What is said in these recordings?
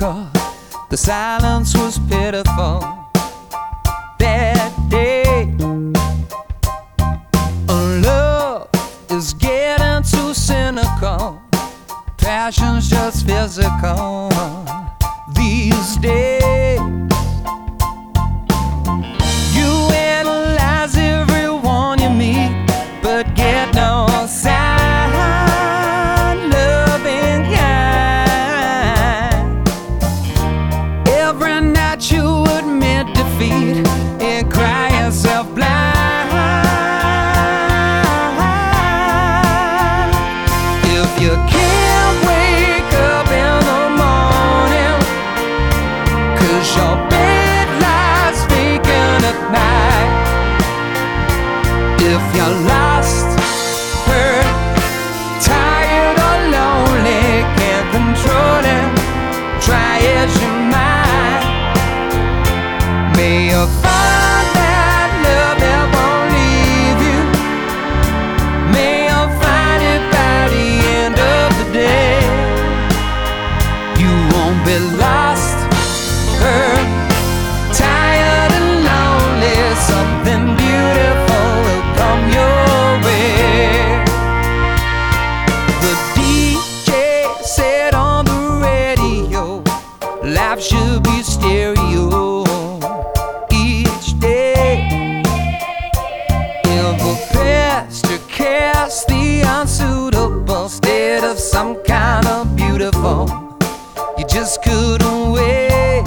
'cause the silence was pitiful that day. Love is getting too cynical, passion's just physical these days. You analyze everyone you meet, but get no sign, loving kind. Every night you admit defeat and cry yourself blind. If you can't wake up in the morning 'cause your bed lies vacant at night, if you're lost, hurt, tired or lonely, can't control it, try as you might, may you find that love that won't leave you. May you find it by the end of the day. You won't be lost, hurt, tired and lonely. Something beautiful will come your way. The DJ said on the radio, life should be stereo each day. If a pastor cast the unsuitable instead of some kind of beautiful, you just couldn't wait.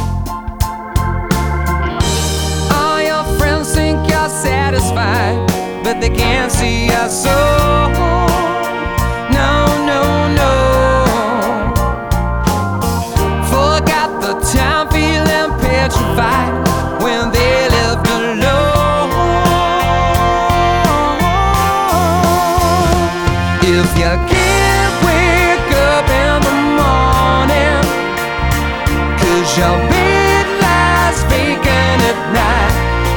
All your friends think you're satisfied, but they can't see your soul. No, no, no. Forgot the time feeling petrified when they left alone. If you can't wake up in the morning 'cause your bed lies vacant at night,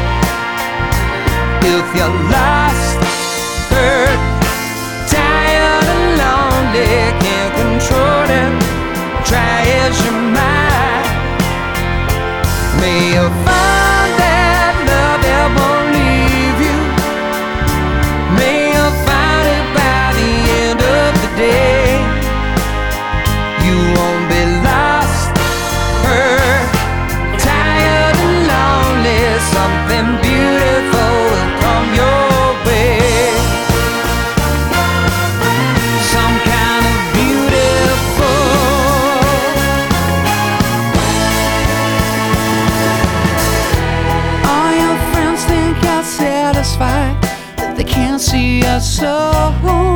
if you're lost, hurt, tired and lonely, can't control it, try as you might, may you find that love that won't leave you. May you find it by the end of the day. You won't be lost, hurt, tired and lonely. Something beautiful will come your way. Some kind of beautiful. All your friends think you're satisfied, but they can't see your soul.